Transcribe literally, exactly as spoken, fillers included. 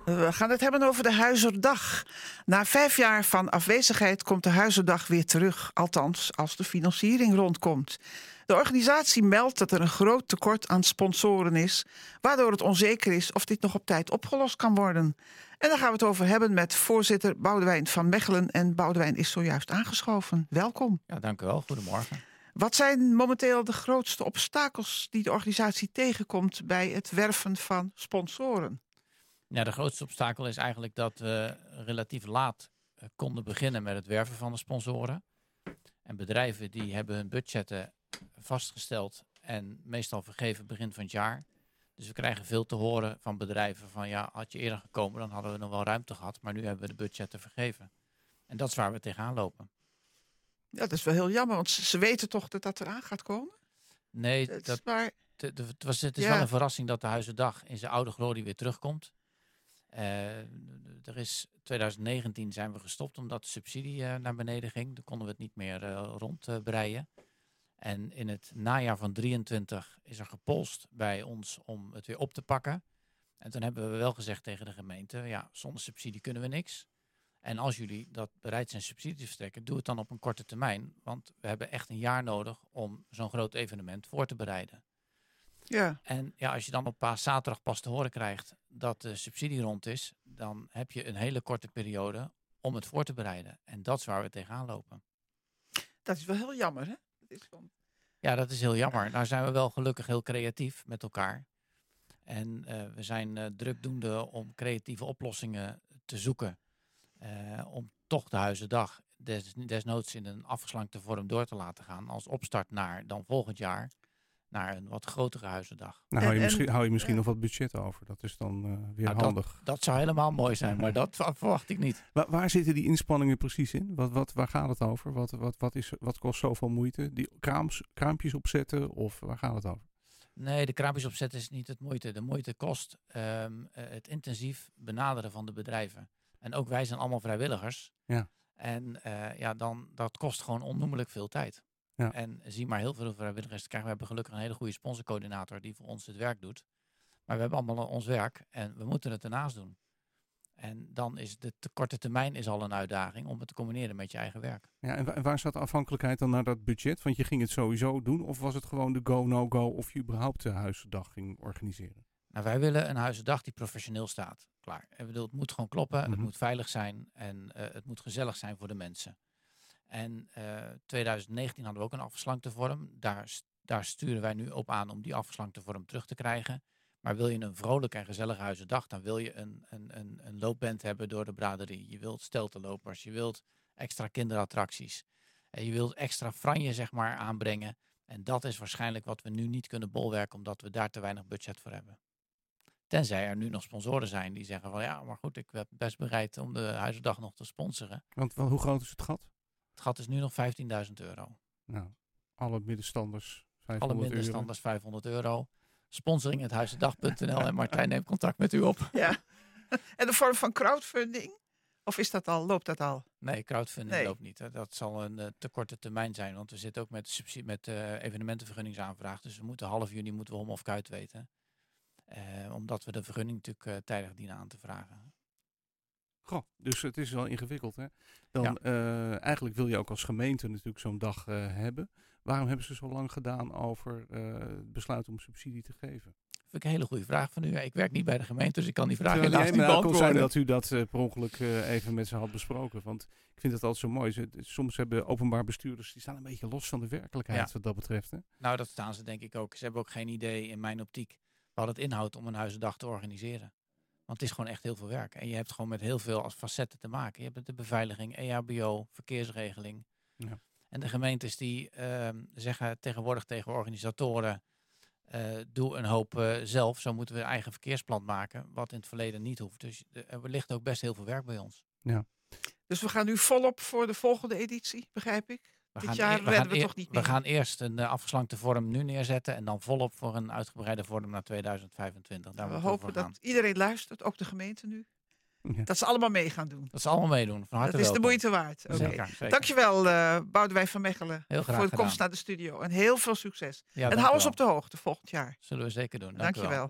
We gaan het hebben over de Huizerdag. Na vijf jaar van afwezigheid komt de Huizerdag weer terug. Althans, als de financiering rondkomt. De organisatie meldt dat er een groot tekort aan sponsoren is, waardoor het onzeker is of dit nog op tijd opgelost kan worden. En daar gaan we het over hebben met voorzitter Boudewijn van Mechelen. En Boudewijn is zojuist aangeschoven. Welkom. Ja, dank u wel. Goedemorgen. Wat zijn momenteel de grootste obstakels die de organisatie tegenkomt bij het werven van sponsoren? Ja, de grootste obstakel is eigenlijk dat we relatief laat uh, konden beginnen met het werven van de sponsoren. En bedrijven die hebben hun budgetten vastgesteld en meestal vergeven begin van het jaar. Dus we krijgen veel te horen van bedrijven van ja, had je eerder gekomen, dan hadden we nog wel ruimte gehad. Maar nu hebben we de budgetten vergeven. En dat is waar we tegenaan lopen. Ja, dat is wel heel jammer, want ze weten toch dat dat eraan gaat komen? Nee, dat dat, maar... de, de, het, was, het is ja. wel een verrassing dat de Huizendag in zijn oude glorie weer terugkomt. Uh, er is twintig negentien zijn we gestopt omdat de subsidie uh, naar beneden ging. Dan konden we het niet meer uh, rondbreien. Uh, en in het najaar van drieëntwintig is er gepolst bij ons om het weer op te pakken. En toen hebben we wel gezegd tegen de gemeente, ja, zonder subsidie kunnen we niks. En als jullie dat bereid zijn subsidie te verstrekken, doe het dan op een korte termijn. Want we hebben echt een jaar nodig om zo'n groot evenement voor te bereiden. Ja. En ja, als je dan op paaszaterdag pas te horen krijgt dat de subsidie rond is, dan heb je een hele korte periode om het voor te bereiden. En dat is waar we tegenaan lopen. Dat is wel heel jammer, hè? Dat is van... Ja, dat is heel jammer. Nou zijn we wel gelukkig heel creatief met elkaar. En uh, we zijn uh, drukdoende om creatieve oplossingen te zoeken. Uh, om toch de Huizendag des, desnoods in een afgeslankte vorm door te laten gaan. Als opstart naar dan volgend jaar. Naar een wat grotere Huizendag. Nou, hou je en, misschien, hou je misschien ja. nog wat budget over. Dat is dan uh, weer nou, handig. Dat, dat zou helemaal mooi zijn, maar dat verwacht ik niet. Waar, waar zitten die inspanningen precies in? Wat, wat, waar gaat het over? Wat, wat, wat, is, wat kost zoveel moeite? Die kraams, kraampjes opzetten of waar gaat het over? Nee, de kraampjes opzetten is niet het moeite. De moeite kost um, het intensief benaderen van de bedrijven. En ook wij zijn allemaal vrijwilligers. Ja. En uh, ja, dan, dat kost gewoon onnoemelijk veel tijd. Ja. En zie maar heel veel vrijwilligers te krijgen. We hebben gelukkig een hele goede sponsorcoördinator die voor ons het werk doet. Maar we hebben allemaal ons werk en we moeten het ernaast doen. En dan is de te korte termijn is al een uitdaging om het te combineren met je eigen werk. Ja, en, wa- en waar zat de afhankelijkheid dan naar dat budget? Want je ging het sowieso doen of was het gewoon de go, no go of je überhaupt de Huizendag ging organiseren? Nou, wij willen een Huizendag die professioneel staat. Klaar. Ik bedoel, het moet gewoon kloppen, Mm-hmm. het moet veilig zijn en uh, het moet gezellig zijn voor de mensen. En uh, twintig negentien hadden we ook een afgeslankte vorm. Daar, daar sturen wij nu op aan om die afgeslankte vorm terug te krijgen. Maar wil je een vrolijke en gezellige Huizendag, dan wil je een, een, een, een loopband hebben door de braderie. Je wilt steltenlopers, je wilt extra kinderattracties. En je wilt extra franje, zeg maar, aanbrengen. En dat is waarschijnlijk wat we nu niet kunnen bolwerken, omdat we daar te weinig budget voor hebben. Tenzij er nu nog sponsoren zijn die zeggen van ja, maar goed, ik ben best bereid om de Huizendag nog te sponsoren. Want wel, hoe groot is het gat? Het gat is nu nog vijftienduizend euro. Nou, alle middenstanders Alle vijfhonderd middenstanders vijfhonderd euro. Sponsoring het huizendag punt n l en Martijn neemt contact met u op. Ja. En de vorm van crowdfunding? Of is dat al, loopt dat al? Nee, crowdfunding Nee. loopt niet. Hè. Dat zal een uh, te korte termijn zijn. Want we zitten ook met, subsidie, met uh, evenementenvergunningsaanvraag. Dus we moeten half juni moeten we om of kuit weten. Uh, omdat we de vergunning natuurlijk uh, tijdig dienen aan te vragen. Goh, dus het is wel ingewikkeld, hè? Dan Ja. uh, eigenlijk wil je ook als gemeente natuurlijk zo'n dag uh, hebben. Waarom hebben ze zo lang gedaan over uh, het besluit om subsidie te geven? Dat vind ik een hele goede vraag van u. Ik werk niet bij de gemeente, dus ik kan die vraag Terwijl helaas het niet kon zijn beantwoorden. dat u dat uh, per ongeluk uh, even met ze had besproken. Want ik vind het altijd zo mooi. Ze, soms hebben openbaar bestuurders, die staan een beetje los van de werkelijkheid Ja. wat dat betreft. Hè? Nou, dat staan ze denk ik ook. Ze hebben ook geen idee in mijn optiek wat het inhoudt om een Huizendag te organiseren. Want het is gewoon echt heel veel werk. En je hebt gewoon met heel veel als facetten te maken. Je hebt de beveiliging, E H B O, verkeersregeling. Ja. En de gemeentes die uh, zeggen tegenwoordig tegen organisatoren, uh, doe een hoop uh, zelf. Zo moeten we een eigen verkeersplan maken, wat in het verleden niet hoeft. Dus uh, er ligt ook best heel veel werk bij ons. Ja. Dus we gaan nu volop voor de volgende editie, begrijp ik? We Dit gaan jaar eer- we redden gaan we eer- toch niet We meer? gaan eerst een uh, afgeslankte vorm nu neerzetten en dan volop voor een uitgebreide vorm naar tweeduizend vijfentwintig. Daar We moeten hopen voor gaan. dat iedereen luistert, ook de gemeente nu. Ja. Dat ze allemaal mee gaan doen. Dat ze allemaal meedoen. Van harte Dat is de welkom. moeite waard. Oké. Zeker, zeker. Dankjewel, uh, Boudewijn van Mechelen, Heel graag voor de gedaan. komst naar de studio. En heel veel succes. Ja, en dank hou u ons wel. op de hoogte volgend jaar. Zullen we zeker doen. Dank u wel. Dankjewel.